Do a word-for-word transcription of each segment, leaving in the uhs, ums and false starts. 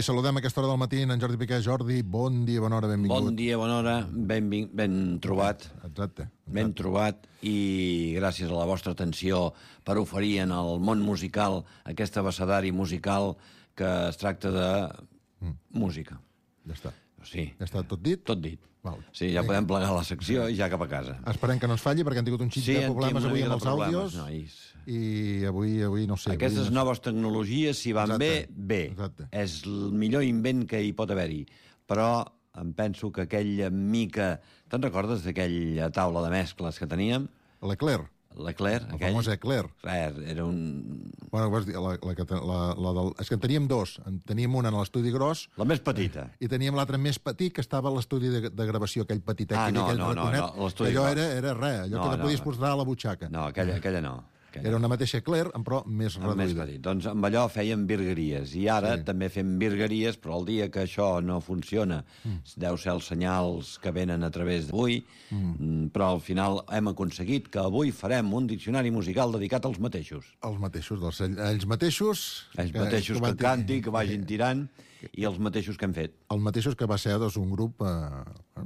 saludem a aquesta hora del matí en Jordi Piqué. Jordi, bon dia, bona hora, benvingut. Bon dia, bona hora, ben, ben trobat. Exacte. Ben trobat i gràcies a la vostra atenció per oferir en el món musical aquest abecedari musical que es tracta de mm. música. Ja està. Sí. Ja està tot dit? Tot dit. Val. Sí, ja podem plegar la secció i ja cap a casa. Esperem que no ens falli, perquè han tingut un xic sí, de problemes avui amb els problemes, àudios. Nois. I avui, avui no sé... Aquestes avui... noves tecnologies, si van Exacte. bé, bé. Exacte. És el millor invent que hi pot haver-hi. Però em penso que aquella mica... Te'n recordes d'aquella taula de mescles que teníem? L'Eclair. L'Eclair, el aquell... famós Eclair. Era un... Bueno, vas dir, la, la, la, la del... És que en teníem dos. En teníem una en l'estudi gros... La més petita. I teníem l'altra més petit, que estava a l'estudi de, de gravació, aquell petitet. Ah, no, aquell no, no, no, l'estudi allò gros. era, era res, allò no, que te no, podies no. posar a la butxaca. No, aquella, aquella no. Aquella. Era una mateixa Eclair, però més reduïda. Més petit. Doncs amb allò fèiem virgueries. I ara sí. també fem virgueries, però el dia que això no funciona, mm. deu ser els senyals que venen a través d'avui, mm. però al final hem aconseguit que avui farem un diccionari musical dedicat als mateixos. Els mateixos, dels, ells mateixos... Ells que, mateixos que, que cantin, que vagin que... tirant, i els mateixos que hem fet. Els mateixos que va ser doncs, un grup eh,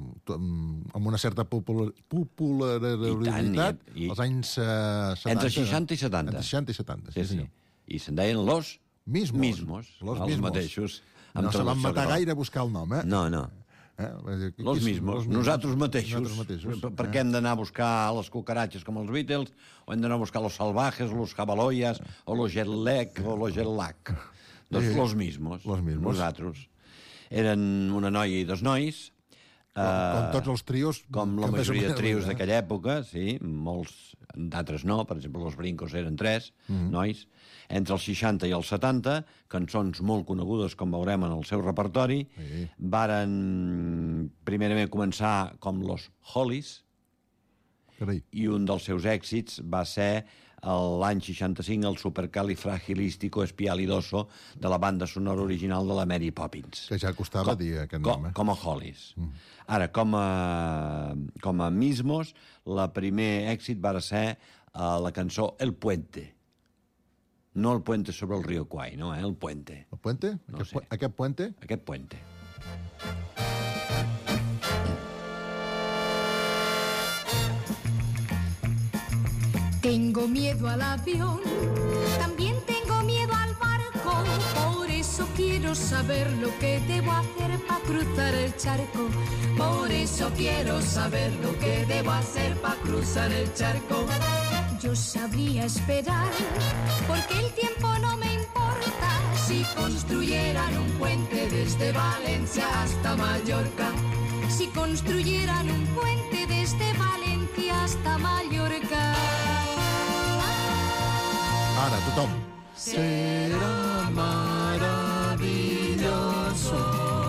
amb una certa popular, popularitat I, i, als anys eh, setanta. Entre seixanta i setanta. Entre seixanta i setanta, sí, sí, senyor. sí. I se'n deien los mismos. mismos Los els mismos. mateixos. No se van matar gaire a buscar el nom, eh? No, no. Eh? Los mismos, los nosaltres mateixos. Nosaltres mateixos. Per, per què hem d'anar a buscar les cucaratxes com els Beatles, o hem d'anar a buscar los salvajes, los jabaloyas, o los jet lag, o los jet lag? Doncs los mismos. Los mismos. Nosaltres. Eren una noia i dos nois. Com, uh, com tots els trios. Com la majoria de trios d'aquella època, sí, molts, d'altres no, per exemple, los Brincos eren tres, mm-hmm. nois. Entre els seixanta i els setanta, cançons molt conegudes, com veurem en el seu repertori, sí. Varen primerament començar com los Hollies, Carai. I un dels seus èxits va ser l'any seixanta-cinc el Supercalifragilístico Espialidoso de la banda sonora original de la Mary Poppins. Que ja costava com, dir aquest nom, eh? Com a Hollies. Mm. Ara, com a, com a mismos, el primer èxit va ser uh, la cançó El Puente. No el puente sobre el riu Kwai, no, eh? El puente. El puente? No aquest, sé. aquest puente? Aquest puente. Tengo miedo al avión, también tengo miedo al barco, por eso quiero saber lo que debo hacer para cruzar el charco. Por eso quiero saber lo que debo hacer para cruzar el charco. Yo sabría esperar, porque el tiempo no me importa, si construyeran un puente desde Valencia hasta Mallorca. Si construyeran un puente desde Valencia hasta Mallorca. Ara, tothom. Será maravilloso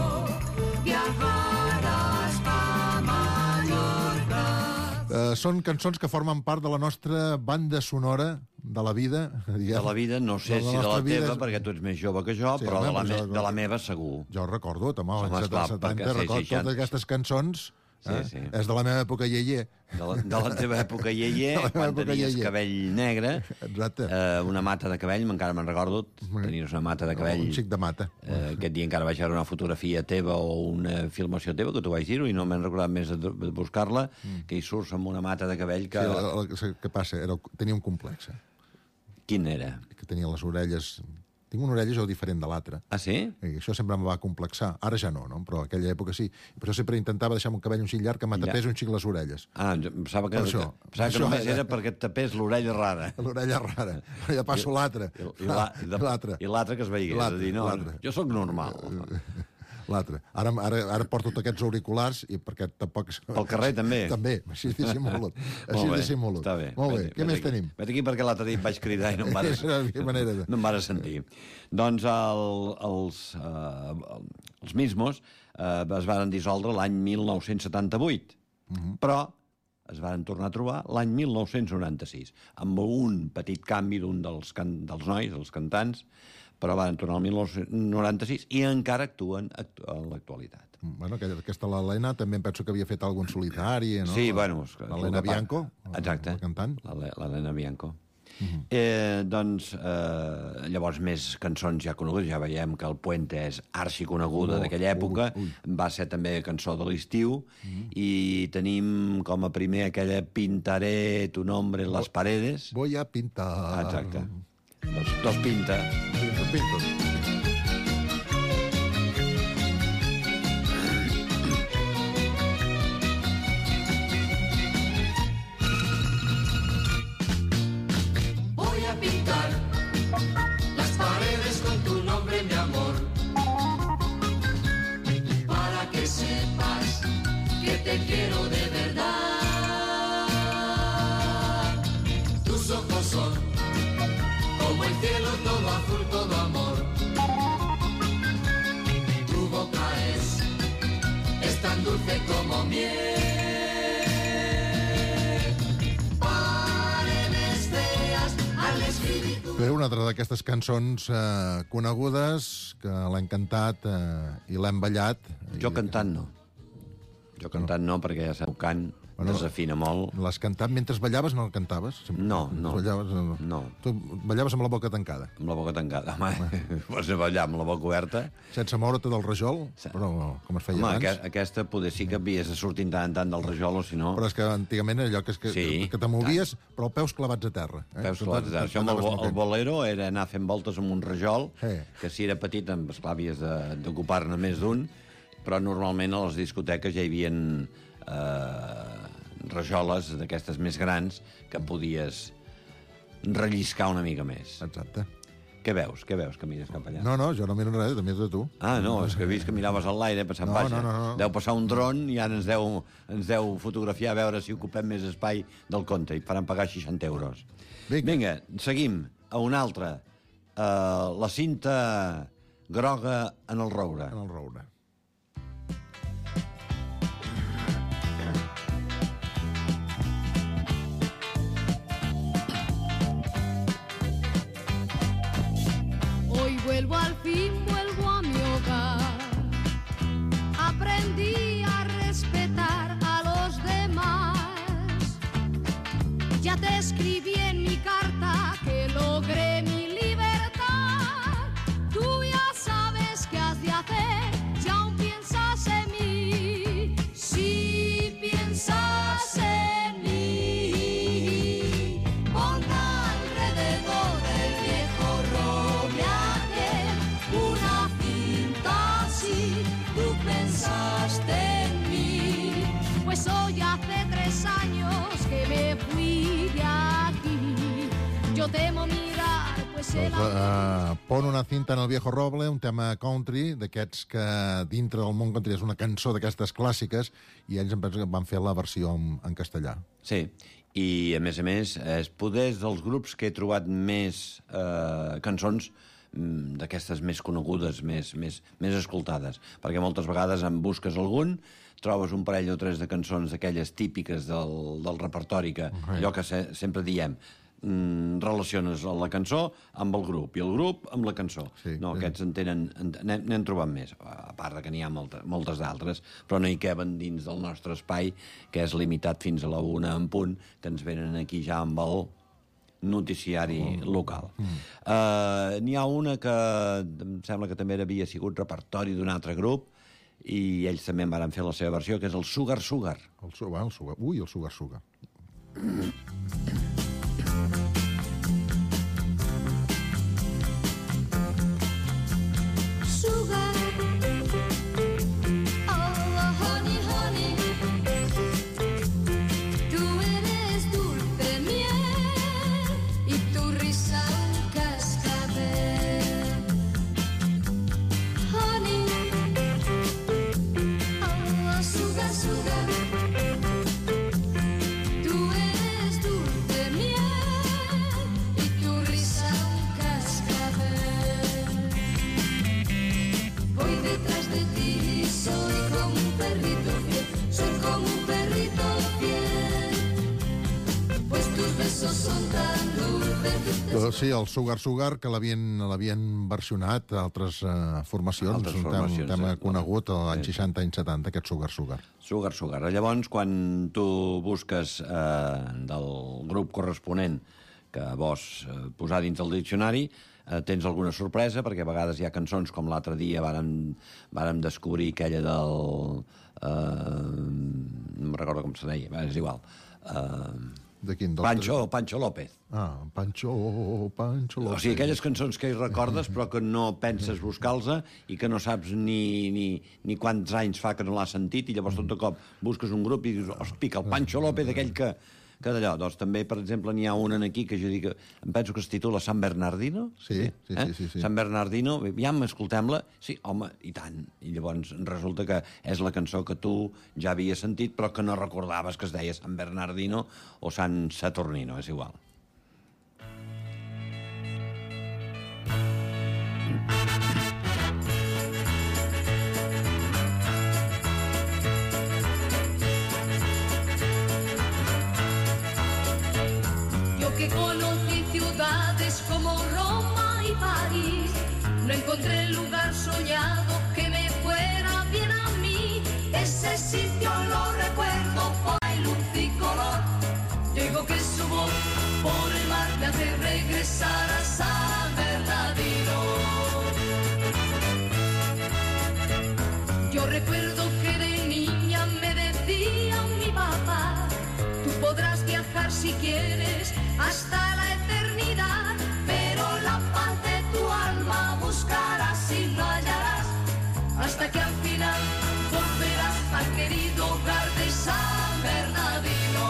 viajar hasta Mallorca. Uh, són cançons que formen part de la nostra banda sonora de la vida. Diguem. De la vida, no sé de si de la teva, és... perquè tu ets més jove que jo, sí, però de la, me, de la meva segur. Jo recordo, també, Home, als esclar, setanta, recordo sí, totes aquestes cançons. Sí, eh? sí. És de la meva època iaier. De la, de la teva època iaier, quan època tenies iaier. cabell negre, eh, una mata de cabell, encara me'n recordo, tenies una mata de cabell... Un xic de mata. Eh, aquest dia encara vaig veure una fotografia teva o una filmació teva, que tu vaig dir-ho, i no m'he recordat més de, de buscar-la, mm. que hi surts amb una mata de cabell que... Sí, el, el que passa, era, tenia un complex. Quin era? Que tenia les orelles... Tinc una orella jo diferent de l'altra. Ah, sí? I això sempre em va complexar. Ara ja no, no? Però aquella època sí. I per això sempre intentava deixar un cabell un xic llarg que m'atapés un xic les orelles. Ah, jo pensava que, per això, que, pensava que això només era... era perquè et tapés l'orella rara. L'orella rara. Però ja passo l'altra. I, i l'altre. I l'altre que es veigués. És a dir, no, jo sóc normal. L'altre. Ara, ara, ara porto aquests auriculars i perquè tampoc... Pel carrer també? També, així dissimulo. Així dissimulo. Està bé. Molt bé. Què més aquí. tenim? Vet aquí perquè l'altre dia vaig cridar i no em vares, de... no em vares sentir. Doncs el, els, uh, els mismos uh, es van dissoldre l'any mil nou-cents setanta-vuit, uh-huh. però es van tornar a trobar l'any mil nou-cents noranta-sis, amb un petit canvi d'un dels, can... dels nois, dels cantants, però van tornar al mil nou-cents noranta-sis i encara actuen actu en l'actualitat. Bueno, aquesta l'Helena també em penso que havia fet algun solitari, no? Sí, bueno... L'Helena Bianco, exacte, la cantant. l'Helena Bianco. Uh-huh. eh, doncs, eh, llavors, més cançons ja conegudes. Ja veiem que el Puente és arxiconeguda oh, d'aquella època. Ui, ui. Va ser també cançó de l'estiu. Uh-huh. I tenim com a primer aquella Pintaré tu nombre en las paredes. Voy a pintar. Exacte. Dos, dos pinta. Dos pintos. Te quiero de verdad. Tus ojos son como el cielo, todo azul, todo amor. Tu boca es, es tan dulce como miel. Paredes feas al espíritu. Però una altra d'aquestes cançons eh, conegudes que l'hem cantat eh, i l'hem ballat. Jo cantant no. Jo cantant no, perquè ja sabeu, cant bueno, desafina molt. L'has cantat mentre ballaves, no el cantaves? No, no. Ballaves, no. no. Tu ballaves amb la boca tancada? Amb la boca tancada, home. Pots ballar amb la boca oberta. Sense moure't del rajol? Però com es feia home, abans? Home, aquesta poder sí que havies de sortir tant en tant del rajol, o si no... Però és que antigament allò que, és que, sí, que te movies, tant. Però els peus clavats a terra. Eh? Peus clavats a terra. Això amb el, el bolero era anar fent voltes amb un rajol, eh. que si era petit, esclar, havies d'ocupar-ne més d'un, però normalment a les discoteques ja hi havia eh, rajoles d'aquestes més grans que podies relliscar una mica més. Exacte. Què veus? Què veus que mires cap allà? No, no, jo no miro res, també de tu. Ah, no, és que he vist que miraves a l'aire passant no, baix. No, no, no. Deu passar un dron i ara ens deu, ens deu fotografiar a veure si ocupem més espai del compte i faran pagar seixanta euros. Vinga, Vinga seguim a una altra. Uh, la cinta groga en el roure. En el roure. Vuelvo al fin, vuelvo a mi hogar. Aprendí a respetar a los demás. Ya te escribí en mi carta que logré mi libertad. Tú ya sabes qué has de hacer, si aún piensas en mí. Si piensas en mí, pon alrededor del viejo roble una cinta así, tú pensaste en mí. Pues hoy hace tres años que me fui de aquí. Yo temo mirar, pues el amor... Uh, pon una cinta en el viejo roble, un tema country, d'aquests que dintre del món country és una cançó d'aquestes clàssiques, i ells em penso que van fer la versió en, en castellà. Sí, i a més a més, és poder dels grups que he trobat més eh, cançons d'aquestes més conegudes, més, més, més escoltades, perquè moltes vegades en busques algun, trobes un parell o tres de cançons d'aquelles típiques del, del repertori, que okay. allò que se, sempre diem, mm, relaciones la cançó amb el grup, i el grup amb la cançó. Sí, no, sí. Aquests en tenen, n'hem trobat més, a part que n'hi ha moltes, moltes d'altres, però no hi queben dins del nostre espai, que és limitat fins a la una en punt, que ens venen aquí ja amb el noticiari oh. local. Mm. Uh, N'hi ha una que em sembla que també havia sigut repertori d'un altre grup i ells també en van fer la seva versió, que és el Sugar Sugar. El, el Sugar. Ui, el Sugar Sugar. Sugar, oh honey, honey, tú eres dulce miel y tu risa un cascabel. Honey, oh sugar, sugar, tú eres dulce miel y tu risa un cascabel. Voy detrás de ti, soy como un perrito fiel, soy como un perrito fiel, pues tus besos son tan dulces. Però sí, el Sugar Sugar, que l'havien versionat a altres uh, formacions, altres un, formacions, tema, un tema eh? conegut als anys seixanta, anys setanta, aquest Sugar Sugar. Sugar Sugar. Llavors, quan tu busques eh, del grup corresponent que vols eh, posar dins el diccionari, eh, tens alguna sorpresa, perquè a vegades hi ha cançons, com l'altre dia vàrem, vàrem descobrir aquella del... Eh, no me'n recordo com se deia, és igual. Eh, De quin? Pancho, Pancho López. Ah, Pancho, Pancho López. O sigui, aquelles cançons que hi recordes però que no penses buscar-los i que no saps ni, ni, ni quants anys fa que no l'has sentit i llavors tot de cop busques un grup i dius, hòstia, el Pancho López, aquell que, que d'allò. Doncs també, per exemple, n'hi ha un aquí que jo dic, em penso que es titula San Bernardino. Sí, sí, eh? sí, sí, sí. San Bernardino, ja escoltem-la. Sí, home, i tant. I llavors resulta que és la cançó que tu ja havies sentit però que no recordaves que es deia San Bernardino o San Saturnino, és igual. Que conocí ciudades como Roma y París, no encontré el lugar soñado que me fuera bien a mí. Ese sitio lo recuerdo por el luz y color. Yo digo que su voz por el mar me hace regresar a San Bernardino. Yo recuerdo que de niña me decía mi papá, tú podrás viajar si quieres hasta la eternidad, pero la paz de tu alma buscarás y no hallarás, hasta que al final volverás al querido hogar de San Bernardino.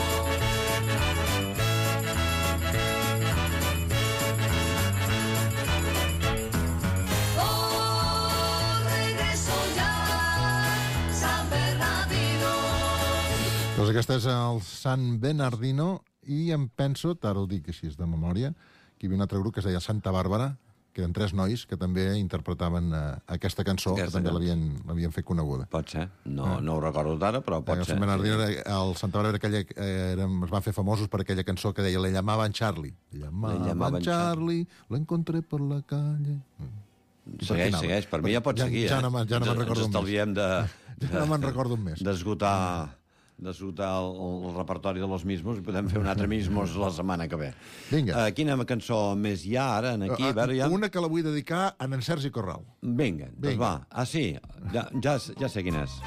Oh, regreso ya, San Bernardino. Doncs aquesta és el San Bernardino. I em penso, ara ho dic així de memòria, que hi havia un altre grup que es deia Santa Bàrbara, que eren tres nois que també interpretaven uh, aquesta cançó, aquesta que també l'havien fet coneguda. Pot ser. No, eh? no ho recordo d'ara, però pot el ser. Bernardino, sí. El Santa Bàrbara aquella, eh, érem, es van fer famosos per aquella cançó que deia Le llamaban Charlie. Le llamaban, Le llamaban Charlie, lo encontré por la calle... Segueix, segueix. Per mi ja pot ja, seguir, ja, eh? Ja no, ja no me'n recordo més. Ens estalviem de... Ja no me'n recordo més. D'esgotar... d'esgotar el, el repertori de los mismos i podem fer un altre mismos la setmana que ve. Vinga. Uh, quina cançó més hi ha ara aquí? Uh, uh, ja... Una que la vull dedicar a en Sergi Corral. Vinga, Vinga. Doncs va. Ah, sí? Ja, ja, ja sé quina és.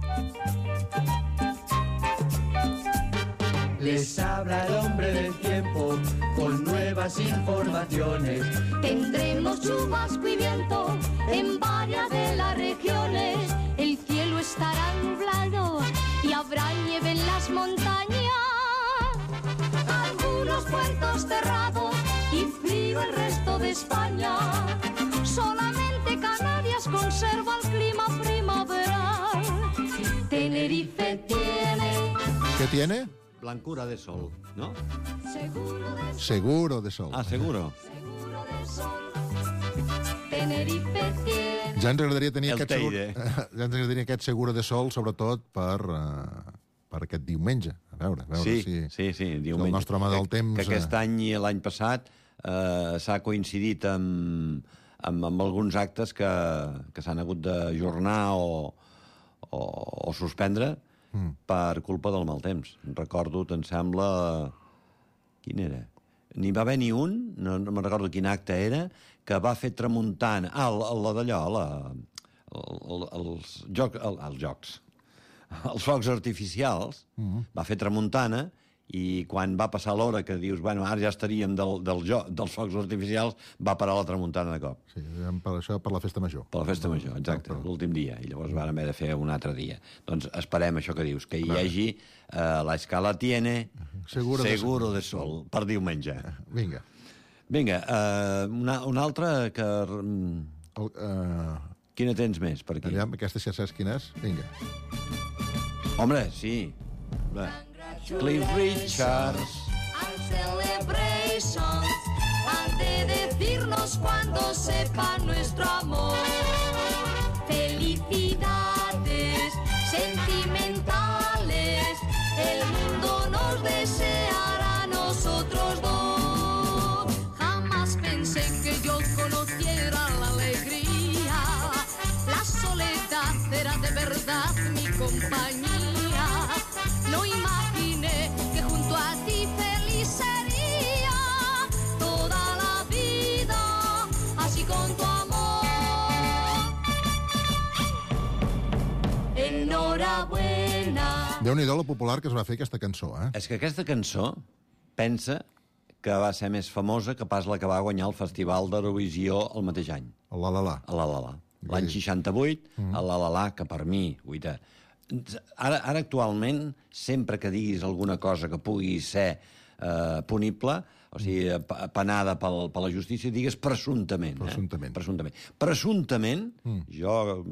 Les habla el hombre del tiempo con nuevas informaciones. Tendremos chubasco y viento en varias de las regiones. El cielo estará nublado y habrá nieve en las montañas. Algunos puertos cerrados y frío el resto de España. Solamente Canarias conserva el clima primaveral. Tenerife tiene... ¿Qué tiene? Blancura de sol, ¿no? Seguro de sol. Seguro de sol. Ah, seguro. Seguro de sol. Tenerife tiene... Ja ens agradaria tenir El aquest segur... Teide. ja ens agradaria aquest seguro de sol, sobretot per, uh, per aquest diumenge. A veure, a veure sí, si... Sí, sí, diumenge. El nostre home del que, temps... Que aquest any i l'any passat eh, s'ha coincidit amb, amb, amb alguns actes que, que s'han hagut d'ajornar o, o, o suspendre mm. per culpa del mal temps. Recordo, te'n sembla... Quin era? N'hi va haver ni un, no, no me'n recordo quin acte era, que va fer tramuntant... Ah, la d'allò, la, el, el, els, joc, el, els jocs, els focs artificials, mm-hmm. va fer tramuntana, i quan va passar l'hora que dius, bueno, ara ja estaríem del, del joc, dels focs artificials, va parar la tramuntana de cop. Sí, per això, per la festa major. Per la festa major, exacte, no, però... l'últim dia, i llavors van haver de fer un altre dia. Doncs esperem això que dius, que hi hagi uh, la escala tiene seguro, seguro de, sol. de sol, per diumenge. Vinga. Vinga, uh, una, una altra que... El, uh... Quina tens més per aquí? Allà, aquesta ja saps quina és? Vinga. Hombre, sí. Va. Cliff Richards. Our celebrations han de decirnos cuando sepa nuestro amor. Felicidades sentimentales, el mundo nos deseará a nosotros dos. Jamás pensé que yo conociera la alegría, la soledad era de verdad mi compañía. No imaginé que junto a ti feliz sería. Déu-n'hi-do la popular que es va fer aquesta cançó, eh? És que aquesta cançó pensa que va ser més famosa que pas la que va guanyar el Festival d'Eurovisió el mateix any. El la la la. A la la la. L'any seixanta-vuit, mm. a la la la, que per mi, guaita, ara, ara actualment, sempre que diguis alguna cosa que pugui ser eh, punible, o sigui, penada pel, per la justícia, digues presumptament. Presumptament. Eh? Presumptament. Presumptament, mm. jo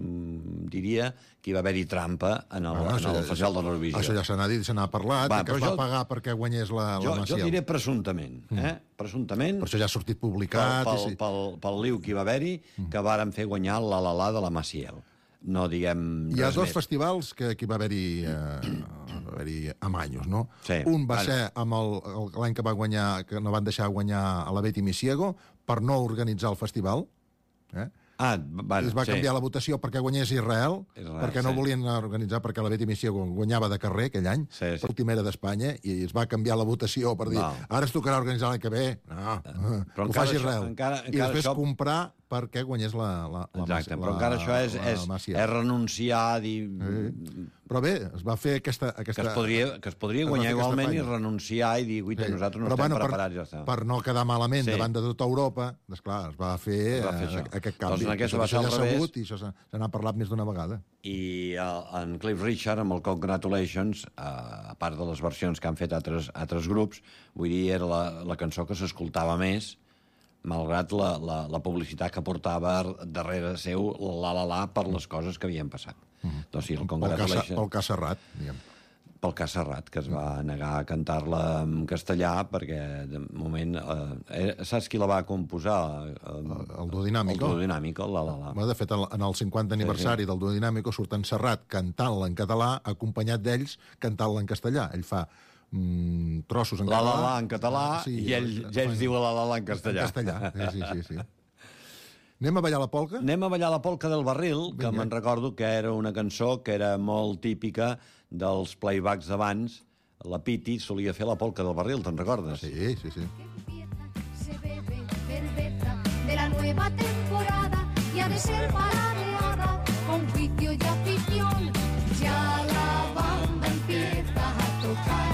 mm, diria que hi va haver-hi trampa en el, ah, en el ja, Festival de l'Eurovisió. Això ja se n'ha dit, se n'ha parlat, va, que es va jo, pagar perquè guanyés la, jo, la Maciel. Jo diré presumptament. Mm. Eh? Presumpament. Per això ja ha sortit publicat. Pel, pel, sí. pel, pel liu que hi va haver-hi, mm. que varen fer guanyar la la la de la Maciel. No diguem Hi ha dos més. festivals que aquí va haver-hi eh, haver amanyos, no? Sí. Un va Ara. ser amb l'any que va guanyar, que no van deixar guanyar a la Betty Misiego per no organitzar el festival. Eh? Ah, bueno, es va sí. canviar la votació perquè guanyés Israel, Israel perquè no sí. volien organitzar, perquè la Betty Misiego guanyava de carrer aquell any, sí, sí. l'última era d'Espanya, i es va canviar la votació per dir, no. ara es tocarà organitzar l'any que ve. No, però ho faci Israel. Això, encara, I després això... comprar perquè guanyés la, la, la Exacte, la, però encara això és, és, és renunciar, dir... Sí. Però bé, es va fer aquesta... aquesta que, es podria, que es podria guanyar igualment i renunciar i dir, uita, sí. nosaltres no però, estem bueno, preparats, ja està. Per no quedar malament sí. davant de tota Europa, esclar, es va fer, es va fer eh, aquest canvi. Doncs en aquesta va ser al revés. I això se n'ha parlat més d'una vegada. I el, en Cliff Richard, amb el Congratulations, eh, a part de les versions que han fet altres, altres grups, vull dir, era la, la cançó que s'escoltava més, malgrat la, la, la publicitat que portava darrere seu la la la per les coses que havien passat. Mm. Doncs sí, el Congratulations... Pel cas Serrat, diguem. Pel cas Serrat, que es va negar a cantar-la en castellà, perquè, de moment, eh, saps qui la va composar? Eh, el Duo Dinàmico. El Duo Dinàmico, la la la. De fet, en el cinquanta aniversari sí, sí. del Duo Dinàmico surt en Serrat cantant-la en català, acompanyat d'ells cantant-la en castellà. Ell fa mm, trossos en la, català. La la la en català, sí, i ell, ja ells diu la la la en castellà. En castellà, sí, sí, sí. Anem a ballar la polca? Anem a ballar la polca del barril, que me'n recordo que era una cançó que era molt típica dels playbacks d'abans. La Piti solia fer la polca del barril, te'n recordes? Sí, sí, sí. Se bebe cerveza de la nueva temporada y ha de ser paladeada con juicio y afición. Ya la banda empieza a tocar,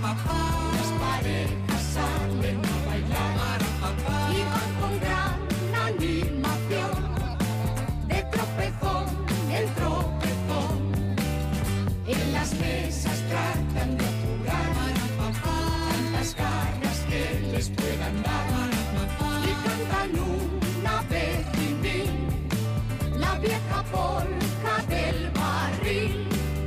las parejas salen a bailar y van con gran animación. De tropezón en tropezón, en las mesas tratan de apurar tantas garras que les puedan dar, y cantan una vez y mil la vieja polca del barril.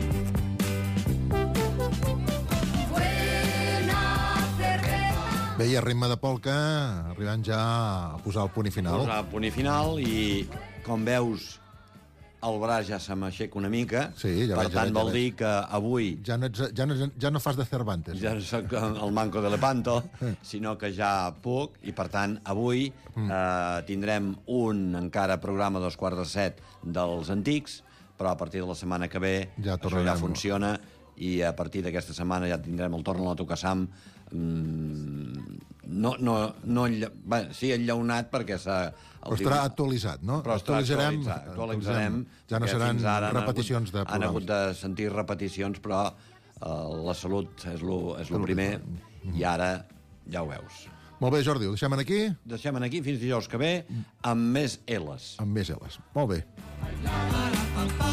Buena cerveza. Bé, i a ritme de polca, arribant ja a posar el punt i final. Posar el punt i final, i com veus, el braç ja se m'aixeca una mica, sí, ja per veig, tant ja veig, vol ja dir que avui... Ja no, ets, ja, no, ja no fas de Cervantes. Ja no soc el manco de Lepanto, sinó que ja puc, i per tant avui eh, tindrem un encara programa a dos quarts de set dels antics, però a partir de la setmana que ve ja això ja funciona, i a partir d'aquesta setmana ja tindrem el Torn a la Tocassam, mm, no, no, no enlla... Bé, sí, enllaunat perquè s'ha... Però estarà actualitzat, no? Però estarà actualitzat, actualitzarem. Ja no seran repeticions de programes. Han hagut de sentir repeticions, però eh, la salut és lo, és lo primer, i ara ja ho veus. Molt bé, Jordi, ho deixem aquí? Deixem aquí fins dijous que ve, amb més L's. Amb més L's. Molt bé.